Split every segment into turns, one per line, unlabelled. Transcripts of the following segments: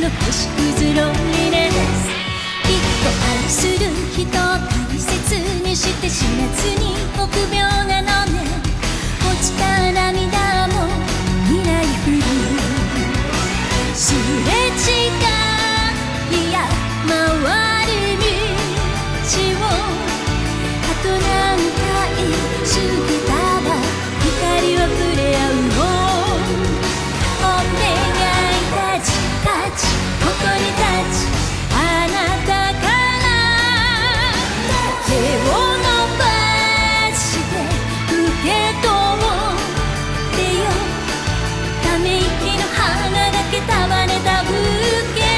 星屑ロンリネス。きっと愛する人を大切にして知らずに臆病なのね。落ちた涙も見ないふり、すれ違いや回る道をあと何回過ぎたら光は触れ合うの。お願い立ち立ちここに立ち、あなたから手を伸ばして受け取ってよ。ため息の花だけ束ねたブーケ。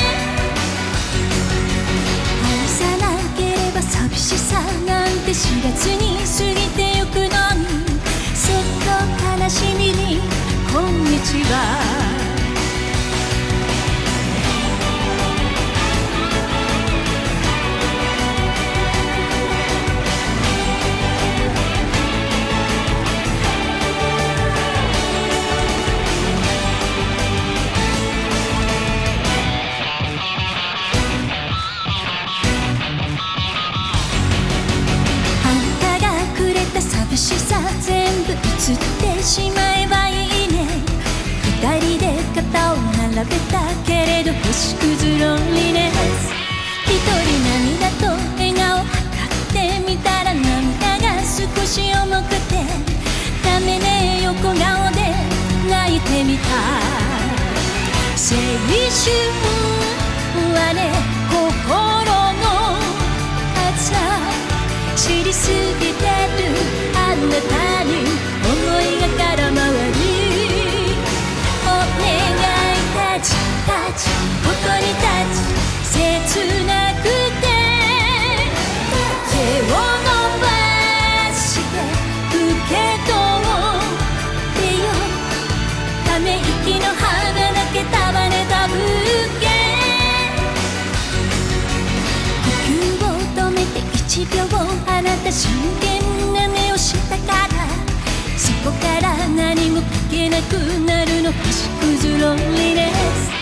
愛さなければ寂しさなんて知らずに過ぎてゆくのに、そっと悲しみにこんにちは。寂しさ全部映ってしまえばいいね。二人で肩を並べたけれど星屑ロンリネス。一人涙と笑顔測ってみたら涙が少し重くて、ダメね横顔で泣いてみた。青春はね心の熱さ知りすぎてるあなたに思いが空回り。お願い立ち立ちここに立ち、切なくて手を伸ばして受け取ってよ。ため息の花だけ束ねたブーケ。呼吸を止めて1秒あなた真剣な目をしたから、そこから何も聞けなくなるの星屑ロンリネス。